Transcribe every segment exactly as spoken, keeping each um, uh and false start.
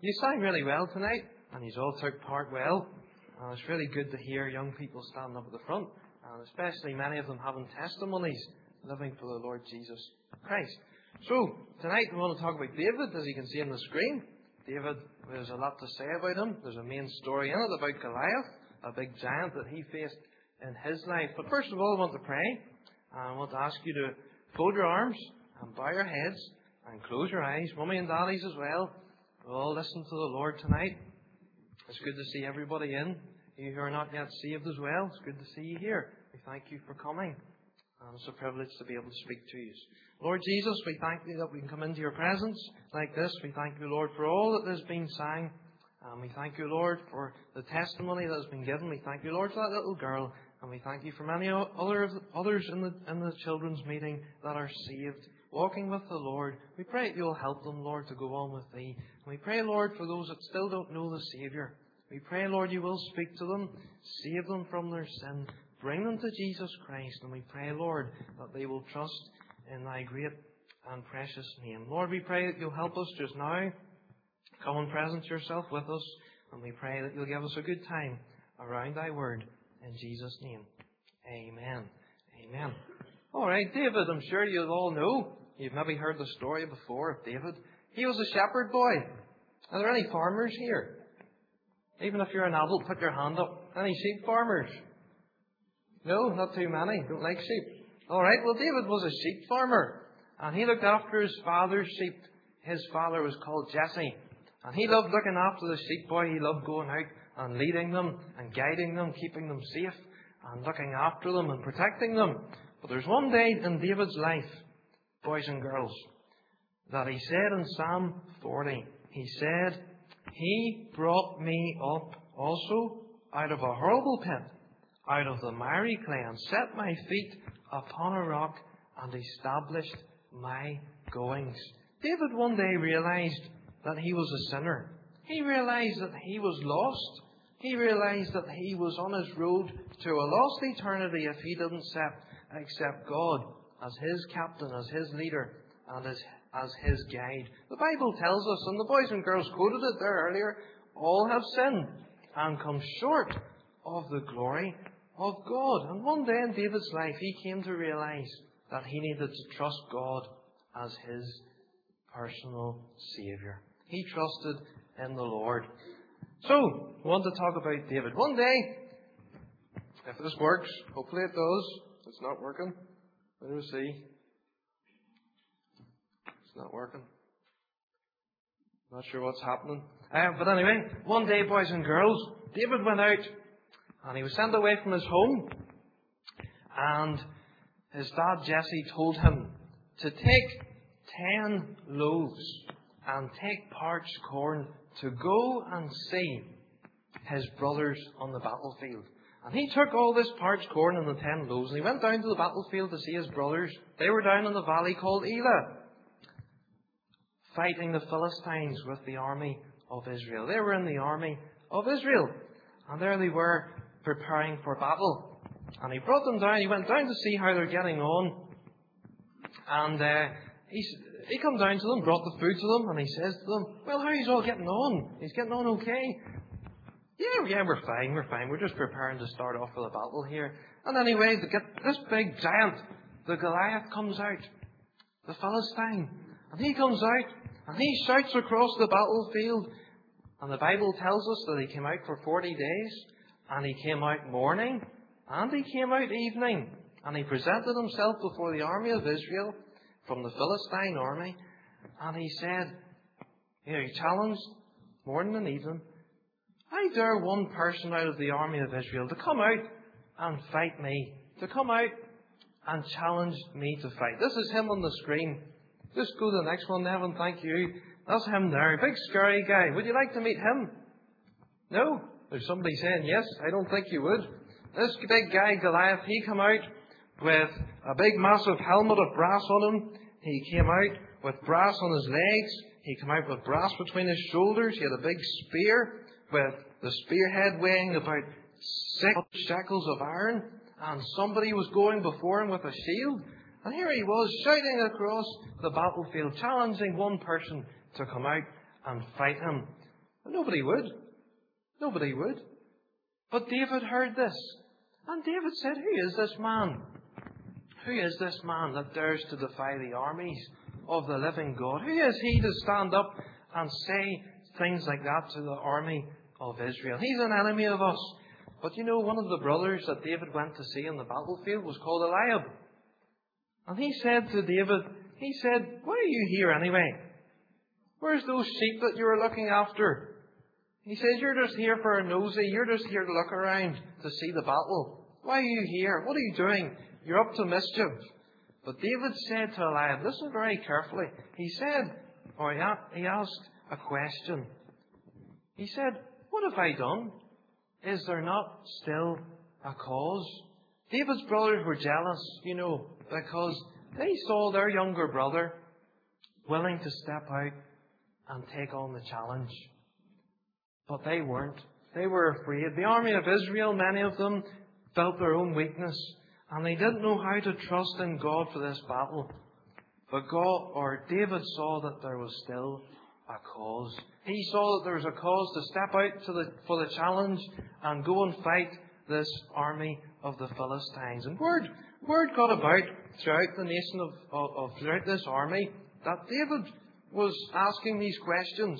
You sang really well tonight, and you all took part well. And it's really good to hear young people standing up at the front, and especially many of them having testimonies, living for the Lord Jesus Christ. So, tonight we want to talk about David, as you can see on the screen. David, there's a lot to say about him. There's a main story in it about Goliath, a big giant that he faced in his life. But first of all, I want to pray. And I want to ask you to fold your arms and bow your heads and close your eyes. Mummy and daddies as well. We'll all listen to the Lord tonight. It's good to see everybody in. You who are not yet saved as well, it's good to see you here. We thank you for coming. And it's a privilege to be able to speak to you. Lord Jesus, we thank you that we can come into your presence like this. We thank you, Lord, for all that has been sang. And we thank you, Lord, for the testimony that has been given. We thank you, Lord, for that little girl. And we thank you for many other others in the, in the children's meeting that are saved, walking with the Lord. We pray that you will help them, Lord, to go on with thee. And we pray, Lord, for those that still don't know the Saviour. We pray, Lord, you will speak to them, save them from their sin, bring them to Jesus Christ. And we pray, Lord, that they will trust in thy great and precious name. Lord, we pray that you'll help us just now. Come and present yourself with us. And we pray that you'll give us a good time around thy word. In Jesus' name. Amen. Amen. All right, David, I'm sure you all know. You've maybe heard the story before of David. He was a shepherd boy. Are there any farmers here? Even if you're an adult, put your hand up. Any sheep farmers? No, not too many. Don't like sheep. All right, well, David was a sheep farmer. And he looked after his father's sheep. His father was called Jesse. And he loved looking after the sheep boy. He loved going out and leading them and guiding them, keeping them safe and looking after them and protecting them. But there's one day in David's life, boys and girls, that he said in Psalm forty, he said, He brought me up also out of a horrible pit, out of the miry clay, and set my feet upon a rock and established my goings. David one day realized that he was a sinner. He realized that he was lost. He realized that he was on his road to a lost eternity if he didn't accept, accept God as his captain, as his leader, and as, as his guide. The Bible tells us, and the boys and girls quoted it there earlier, all have sinned and come short of the glory of God. And one day in David's life, he came to realize that he needed to trust God as his personal Saviour. He trusted in the Lord. So, we want to talk about David. One day, if this works, hopefully it does. It's not working. Let me see. It's not working. Not sure what's happening. Uh, but anyway, one day, boys and girls, David went out and he was sent away from his home. And his dad, Jesse, told him to take ten loaves and take parched corn to go and see his brothers on the battlefield. And he took all this parched corn and the ten loaves, and he went down to the battlefield to see his brothers. They were down in the valley called Elah, fighting the Philistines with the army of Israel. They were in the army of Israel. And there they were, preparing for battle. And he brought them down. He went down to see how they're getting on. And uh, he, he come down to them, brought the food to them, and he says to them, well, how are you all getting on? He's getting on okay. Yeah, yeah, we're fine, we're fine. We're just preparing to start off with a battle here. And anyway, they get this big giant, the Goliath, comes out, the Philistine. And he comes out, and he shouts across the battlefield. And the Bible tells us that he came out for forty days, and he came out morning, and he came out evening. And he presented himself before the army of Israel from the Philistine army. And he said, you know, he challenged morning and evening, I dare one person out of the army of Israel to come out and fight me, to come out and challenge me to fight. This is him on the screen. Just go to the next one, Nevin, thank you. That's him there, big scary guy. Would you like to meet him? No? There's somebody saying yes. I don't think you would. This big guy, Goliath, he came out with a big massive helmet of brass on him. He came out with brass on his legs. He came out with brass between his shoulders. He had a big spear with the spearhead weighing about six shekels of iron. And somebody was going before him with a shield. And here he was shouting across the battlefield, challenging one person to come out and fight him. Nobody would. Nobody would. But David heard this. And David said, who is this man? Who is this man that dares to defy the armies of the living God? Who is he to stand up and say things like that to the army of Israel? He's an enemy of us. But you know, one of the brothers that David went to see on the battlefield was called Eliab. And he said to David, he said, why are you here anyway? Where's those sheep that you were looking after? He says, you're just here for a nosy. You're just here to look around to see the battle. Why are you here? What are you doing? You're up to mischief. But David said to Eliab, listen very carefully. He said, or he asked a question. He said, what have I done? Is there not still a cause? David's brothers were jealous, you know, because they saw their younger brother willing to step out and take on the challenge. But they weren't. They were afraid. The army of Israel, many of them, felt their own weakness. And they didn't know how to trust in God for this battle. But God, or David, saw that there was still a cause. He saw that there was a cause to step out to the, for the challenge and go and fight this army of the Philistines. And word, word got about throughout the nation of, of, of throughout this army that David was asking these questions.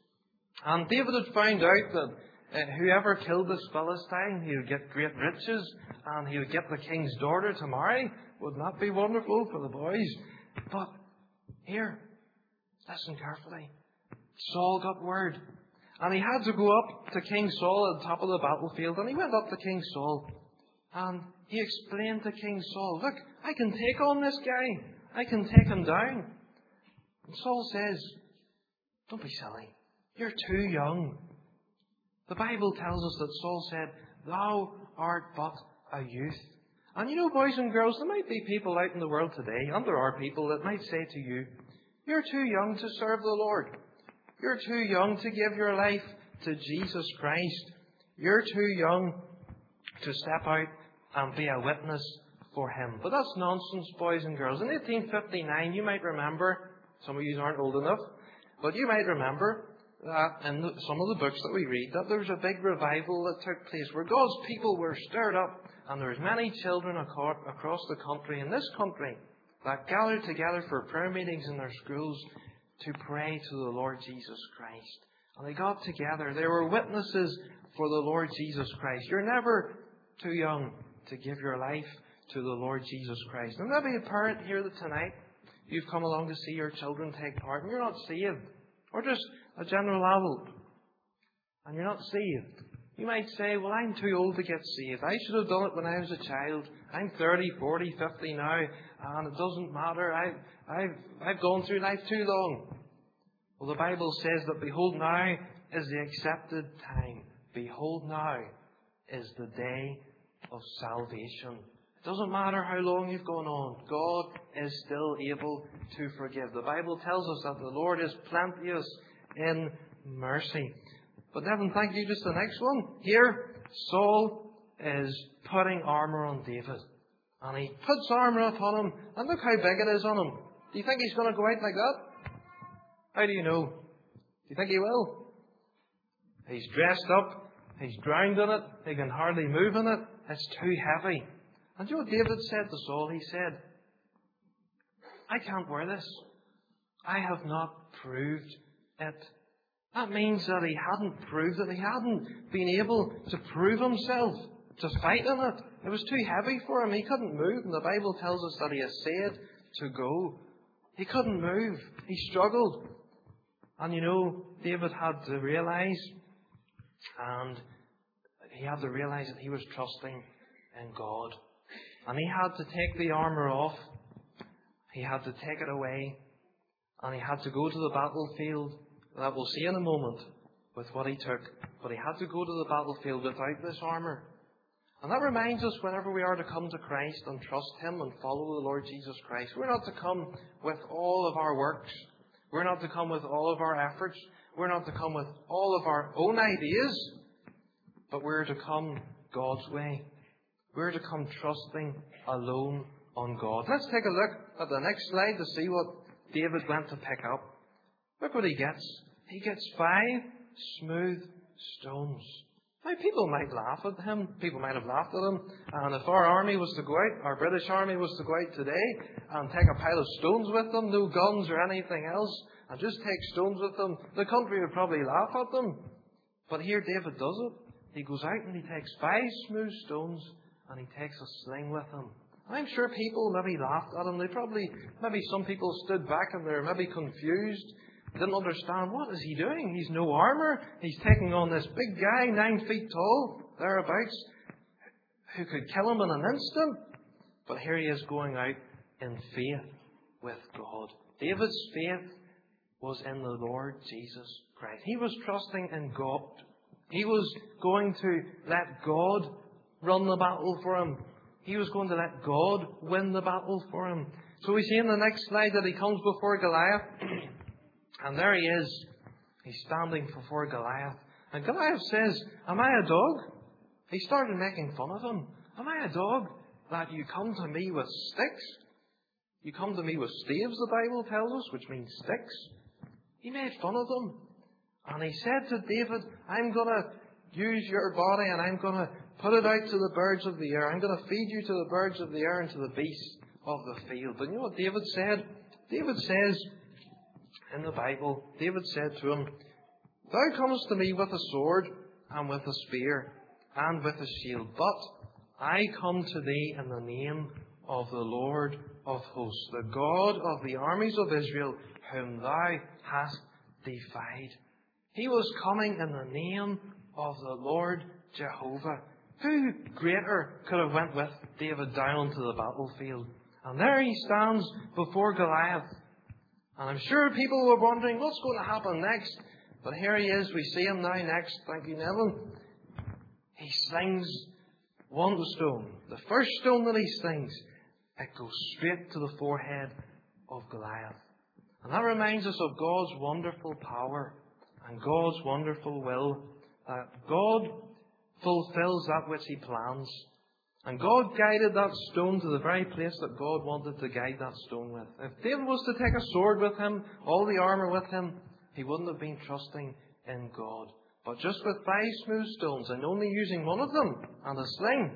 And David had found out that uh, whoever killed this Philistine, he would get great riches and he would get the king's daughter to marry. Wouldn't that be wonderful for the boys? But here, listen carefully. Saul got word. And he had to go up to King Saul at the top of the battlefield. And he went up to King Saul. And he explained to King Saul, look, I can take on this guy. I can take him down. And Saul says, don't be silly. You're too young. The Bible tells us that Saul said, thou art but a youth. And you know, boys and girls, there might be people out in the world today, and there are people that might say to you, you're too young to serve the Lord. You're too young to give your life to Jesus Christ. You're too young to step out and be a witness for Him. But that's nonsense, boys and girls. In eighteen fifty-nine, you might remember, some of you aren't old enough, but you might remember that in the, some of the books that we read, that there was a big revival that took place where God's people were stirred up, and there was many children across the country, in this country, that gathered together for prayer meetings in their schools to pray to the Lord Jesus Christ. And they got together. They were witnesses for the Lord Jesus Christ. You're never too young to give your life to the Lord Jesus Christ. And maybe a parent here tonight, you've come along to see your children take part, and you're not saved. Or just a general adult, and you're not saved. You might say, well, I'm too old to get saved. I should have done it when I was a child. I'm thirty, forty, fifty now, and it doesn't matter. I've, I've, I've gone through life too long. Well, the Bible says that behold, now is the accepted time. Behold, now is the day of salvation. It doesn't matter how long you've gone on. God is still able to forgive. The Bible tells us that the Lord is plenteous in mercy. But Nevin, thank you. Just the next one. Here, Saul is putting armour on David. And he puts armour upon him. And look how big it is on him. Do you think he's going to go out like that? How do you know? Do you think he will? He's dressed up. He's drowned in it. He can hardly move in it. It's too heavy. And you know what David said to Saul? He said, I can't wear this. I have not proved it. That means that he hadn't proved it. He hadn't been able to prove himself to fight in it. It was too heavy for him. He couldn't move. And the Bible tells us that he essayed to go. He couldn't move. He struggled. And you know, David had to realize, and he had to realize that he was trusting in God. And he had to take the armour off. He had to take it away. And he had to go to the battlefield. That we'll see in a moment with what he took. But he had to go to the battlefield without this armour. And that reminds us whenever we are to come to Christ and trust Him and follow the Lord Jesus Christ, we're not to come with all of our works. We're not to come with all of our efforts. We're not to come with all of our own ideas. But we're to come God's way. We're to come trusting alone on God. Let's take a look at the next slide to see what David went to pick up. Look what he gets. He gets five smooth stones. Now, people might laugh at him. People might have laughed at him. And if our army was to go out, our British army was to go out today and take a pile of stones with them, no guns or anything else, and just take stones with them, the country would probably laugh at them. But here David does it. He goes out and he takes five smooth stones and he takes a sling with him. I'm sure people maybe laughed at him. They probably, maybe some people stood back and they're maybe confused. Didn't understand, what is he doing? He's no armour. He's taking on this big guy, nine feet tall, thereabouts, who could kill him in an instant. But here he is going out in faith with God. David's faith was in the Lord Jesus Christ. He was trusting in God. He was going to let God run the battle for him. He was going to let God win the battle for him. So we see in the next slide that he comes before Goliath. And there he is. He's standing before Goliath. And Goliath says, am I a dog? He started making fun of him. Am I a dog that you come to me with sticks? You come to me with staves, the Bible tells us, which means sticks. He made fun of them. And he said to David, I'm going to use your body and I'm going to put it out to the birds of the air. I'm going to feed you to the birds of the air and to the beasts of the field. But you know what David said? David says, in the Bible, David said to him, thou comest to me with a sword and with a spear and with a shield, but I come to thee in the name of the Lord of hosts, the God of the armies of Israel, whom thou hast defied. He was coming in the name of the Lord Jehovah. Who greater could have went with David down onto the battlefield? And there he stands before Goliath. And I'm sure people were wondering, what's going to happen next? But here he is. We see him now next. Thank you, Neville. He slings one stone. The first stone that he slings, it goes straight to the forehead of Goliath. And that reminds us of God's wonderful power and God's wonderful will. That God fulfills that which he plans. And God guided that stone to the very place that God wanted to guide that stone with. If David was to take a sword with him, all the armour with him, he wouldn't have been trusting in God. But just with five smooth stones and only using one of them and a sling,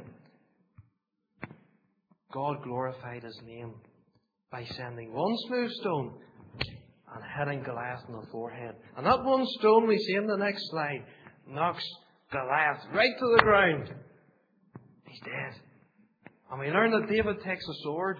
God glorified his name by sending one smooth stone and hitting Goliath in the forehead. And that one stone we see in the next slide knocks Goliath right to the ground. He's dead. And we learn that David takes a sword,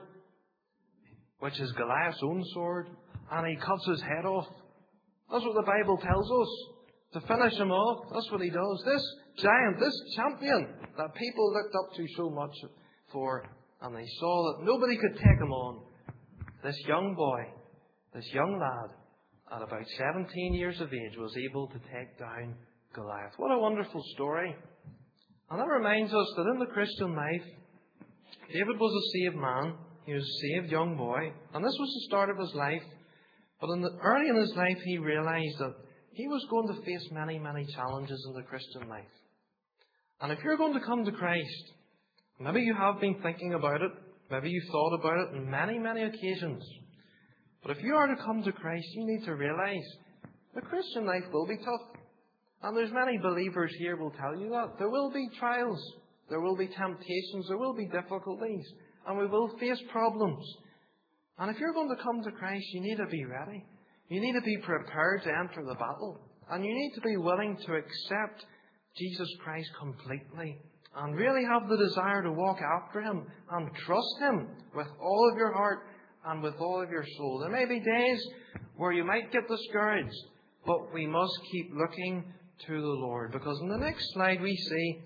which is Goliath's own sword, and he cuts his head off. That's what the Bible tells us. To finish him off, that's what he does. This giant, this champion that people looked up to so much for, and they saw that nobody could take him on. This young boy, this young lad, at about seventeen years of age, was able to take down Goliath. What a wonderful story. And that reminds us that in the Christian life, David was a saved man. He was a saved young boy. And this was the start of his life. But in the, early in his life, he realized that he was going to face many, many challenges in the Christian life. And if you're going to come to Christ, maybe you have been thinking about it. Maybe you've thought about it on many, many occasions. But if you are to come to Christ, you need to realize the Christian life will be tough. And there's many believers here will tell you that. There will be trials. There will be temptations. There will be difficulties. And we will face problems. And if you're going to come to Christ, you need to be ready. You need to be prepared to enter the battle. And you need to be willing to accept Jesus Christ completely. And really have the desire to walk after Him and trust Him with all of your heart and with all of your soul. There may be days where you might get discouraged. But we must keep looking to the Lord. Because in the next slide we see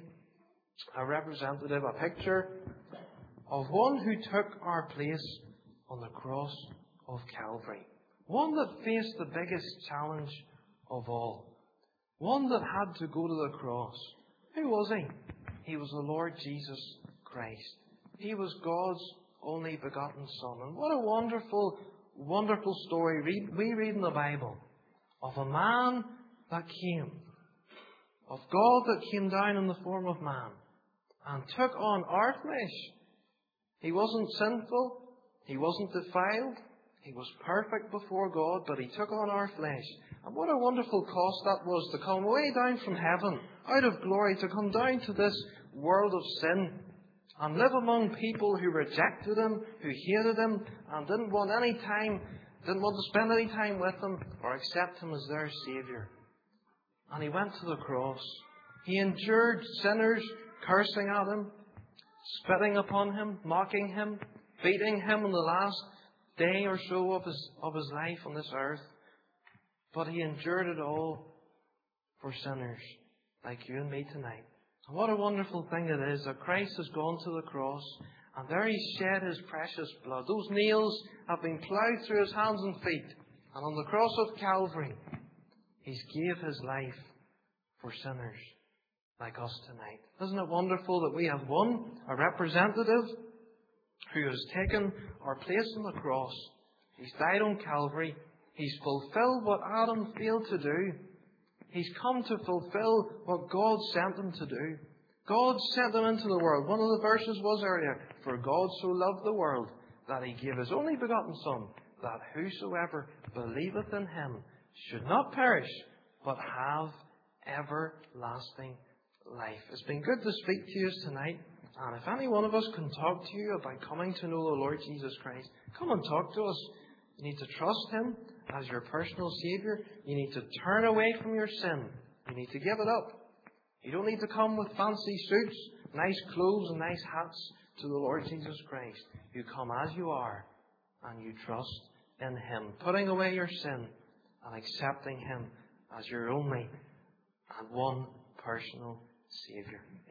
a representative, a picture of one who took our place on the cross of Calvary. One that faced the biggest challenge of all. One that had to go to the cross. Who was he? He was the Lord Jesus Christ. He was God's only begotten Son. And what a wonderful, wonderful story we read in the Bible of a man that came, of God that came down in the form of man and took on our flesh. He wasn't sinful. He wasn't defiled. He was perfect before God, but He took on our flesh And what a wonderful cost that was, to come way down from heaven, out of glory, to come down to this world of sin and live among people who rejected Him, who hated Him, and didn't want any time, didn't want to spend any time with Him or accept Him as their Saviour. And He went to the cross. He endured sinners cursing at Him, spitting upon Him, mocking Him, beating Him in the last day or so of His, of his life on this earth. But He endured it all for sinners like you and me tonight. And what a wonderful thing it is that Christ has gone to the cross, and there He shed His precious blood. Those nails have been ploughed through His hands and feet. And on the cross of Calvary, He's gave His life for sinners like us tonight. Isn't it wonderful that we have one, a representative, who has taken our place on the cross. He's died on Calvary. He's fulfilled what Adam failed to do. He's come to fulfill what God sent Him to do. God sent Him into the world. One of the verses was earlier, for God so loved the world that He gave His only begotten Son, that whosoever believeth in Him should not perish, but have everlasting life. It's been good to speak to you tonight. And if any one of us can talk to you about coming to know the Lord Jesus Christ, come and talk to us. You need to trust Him as your personal Saviour. You need to turn away from your sin. You need to give it up. You don't need to come with fancy suits, nice clothes and nice hats to the Lord Jesus Christ. You come as you are, and you trust in Him, putting away your sin and accepting Him as your only and one personal Saviour.